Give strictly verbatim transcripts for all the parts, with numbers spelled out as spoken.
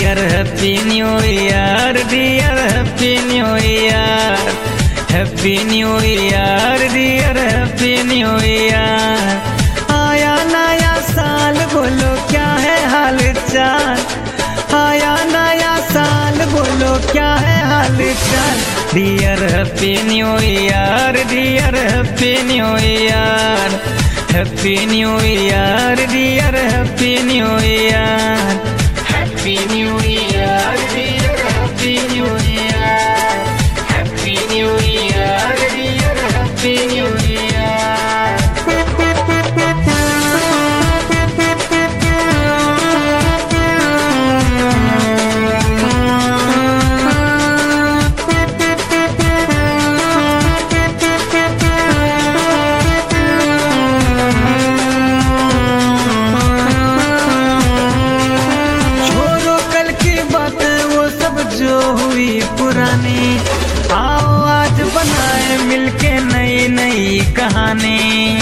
Deere happy new year, dear happy new year, happy new year, dear happy new year. आया नया साल बोलो क्या है हाल चाल, आया नया साल बोलो क्या है हाल चाल। Dear happy new year, dear happy new year, happy new year, dear happy new year, happy new year, dear happy new year, happy new year, dear happy new year. जो हुई पुरानी, आओ आज बनाए मिलके नई नई कहानी।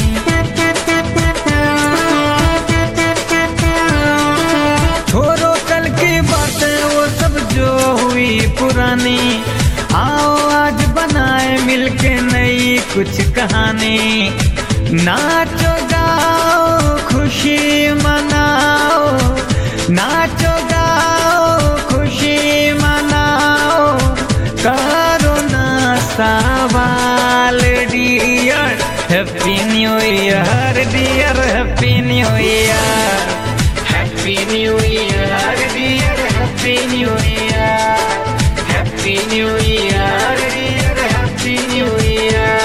छोड़ो कल की बातें वो सब जो हुई पुरानी, आओ आज बनाए मिलके नई कुछ कहानी। नाचो गाओ खुशी मनाओ, नाचो गाओ खुशी मनाओ, करो ना सवाल। Dear happy new year, dear happy new year, happy new year, dear happy new year, happy new year, dear happy new year.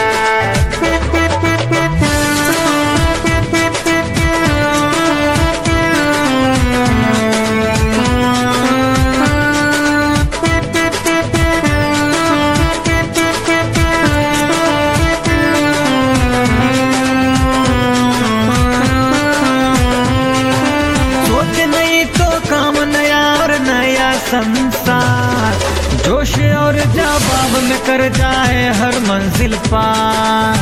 संसार जोश और जवाब में कर जाए हर मंजिल पार।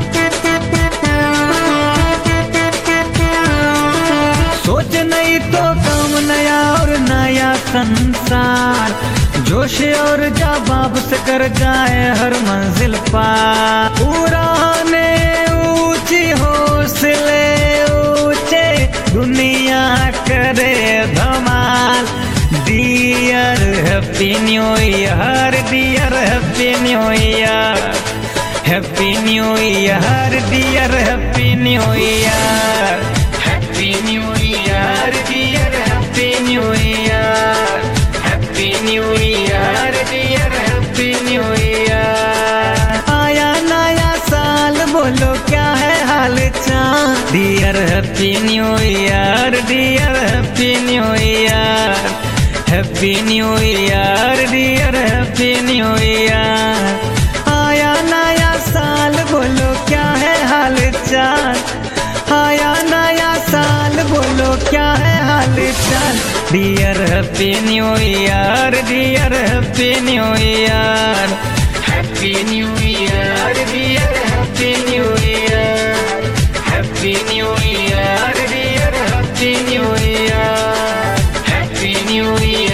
सोच नहीं तो काम नया और नया संसार, जोश और जवाब से कर जाए हर मंजिल पार। पुराने ऊंची हौसले ऊंचे, दुनिया करे धमाल। Dear happy new year, dear happy new year, happy new year, dear happy new year, happy new year, dear happy new year, happy new year, dear happy new year. आया नया साल बोलो क्या है हाल चाल। Dear happy new year, dear happy new year, happy new year, dear happy new year. आया नया साल बोलो क्या है हाल चाल, आया नया साल बोलो क्या है हाल चाल। Dear happy new year, dear happy new year, happy new year, dear happy new year, happy new year, dear happy new year, happy new year.